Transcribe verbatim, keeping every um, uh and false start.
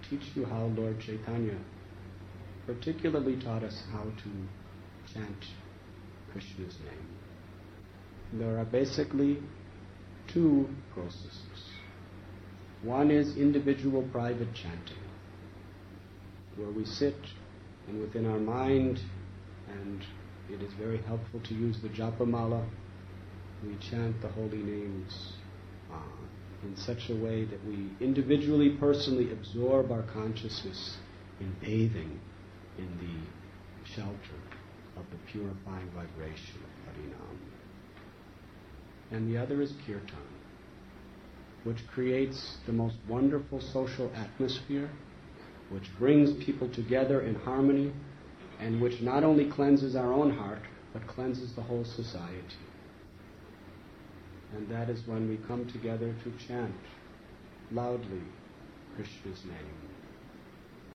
teach you how Lord Chaitanya particularly taught us how to chant Krishna's name. There are basically two processes. One is individual private chanting, where we sit and within our mind, and it is very helpful to use the Japamala, we chant the holy names uh, in such a way that we individually, personally absorb our consciousness in bathing in the shelter of the purifying vibration of Harinam. And the other is Kirtan, which creates the most wonderful social atmosphere, which brings people together in harmony, and which not only cleanses our own heart, but cleanses the whole society. And that is when we come together to chant loudly Krishna's name.